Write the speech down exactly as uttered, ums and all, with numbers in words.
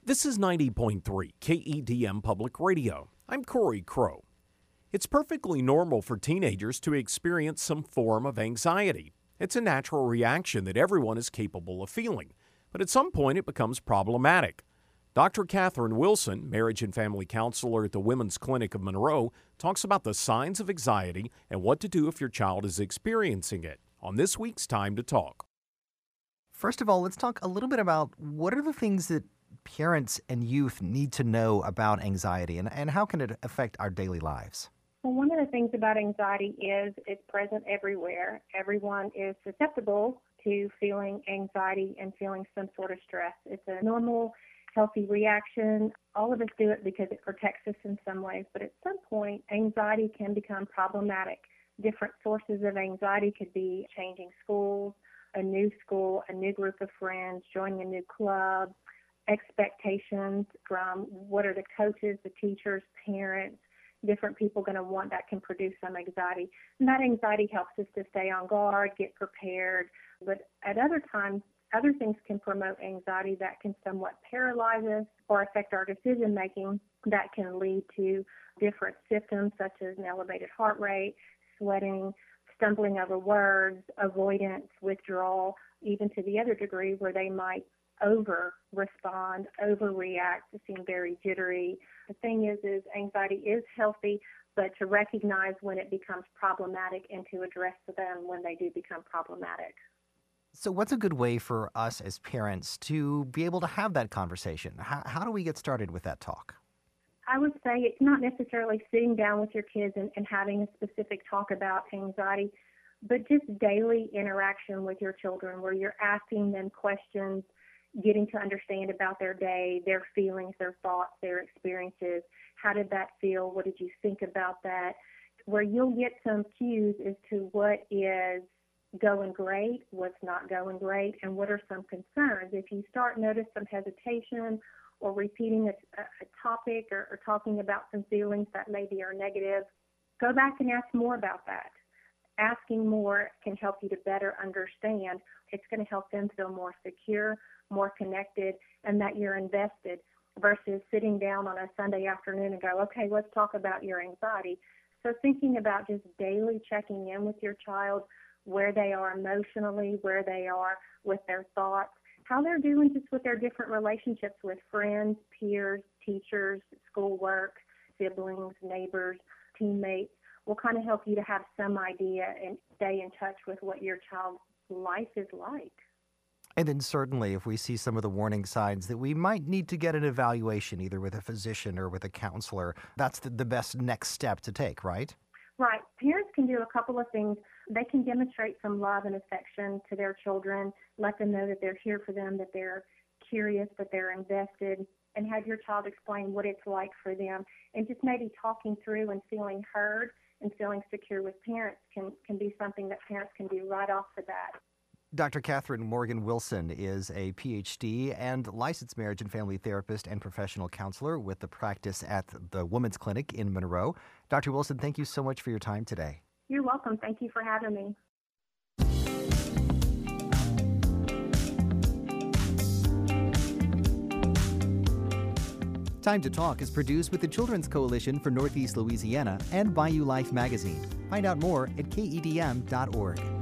This is ninety point three K E D M Public Radio. I'm Corey Crow. It's perfectly normal for teenagers to experience some form of anxiety. It's a natural reaction that everyone is capable of feeling, but at some point it becomes problematic. Doctor Catherine Wilson, marriage and family counselor at the Women's Clinic of Monroe, talks about the signs of anxiety and what to do if your child is experiencing it on this week's Time to Talk. First of all, let's talk a little bit about what are the things that parents and youth need to know about anxiety, and, and how can it affect our daily lives? Well, one of the things about anxiety is it's present everywhere. Everyone is susceptible to feeling anxiety and feeling some sort of stress. It's a normal, healthy reaction. All of us do it because it protects us in some ways, but at some point, anxiety can become problematic. Different sources of anxiety could be changing schools, a new school, a new group of friends, joining a new club, expectations from what are the coaches, the teachers, parents, different people going to want that can produce some anxiety. And that anxiety helps us to stay on guard, get prepared. But at other times, other things can promote anxiety that can somewhat paralyze us or affect our decision making. That can lead to different symptoms such as an elevated heart rate, sweating, stumbling over words, avoidance, withdrawal, even to the other degree where they might over-respond, overreact, to seem very jittery. The thing is, is anxiety is healthy, but to recognize when it becomes problematic and to address them when they do become problematic. So what's a good way for us as parents to be able to have that conversation? How, how do we get started with that talk? I would say it's not necessarily sitting down with your kids and, and having a specific talk about anxiety, but just daily interaction with your children where you're asking them questions, getting to understand about their day, their feelings, their thoughts, their experiences. How did that feel? What did you think about that? Where you'll get some cues as to what is going great, what's not going great, and what are some concerns. If you start notice some hesitation or repeating a, a topic or, or talking about some feelings that maybe are negative, go back and ask more about that. Asking more can help you to better understand. It's going to help them feel more secure, more connected, and that you're invested versus sitting down on a Sunday afternoon and go, okay, let's talk about your anxiety. So thinking about just daily checking in with your child, where they are emotionally, where they are with their thoughts, how they're doing just with their different relationships with friends, peers, teachers, schoolwork, siblings, neighbors, teammates, will kind of help you to have some idea and stay in touch with what your child's life is like. And then certainly if we see some of the warning signs that we might need to get an evaluation either with a physician or with a counselor, that's the, the best next step to take, right? Right. Parents can do a couple of things. They can demonstrate some love and affection to their children, let them know that they're here for them, that they're curious, that they're invested, and have your child explain what it's like for them. And just maybe talking through and feeling heard and feeling secure with parents can, can be something that parents can do right off the bat. Doctor Catherine Morgan Wilson is a P H D and licensed marriage and family therapist and professional counselor with the practice at the Women's Clinic in Monroe. Doctor Wilson, thank you so much for your time today. You're welcome. Thank you for having me. Time to Talk is produced with the Children's Coalition for Northeast Louisiana and Bayou Life magazine. Find out more at K E D M dot org.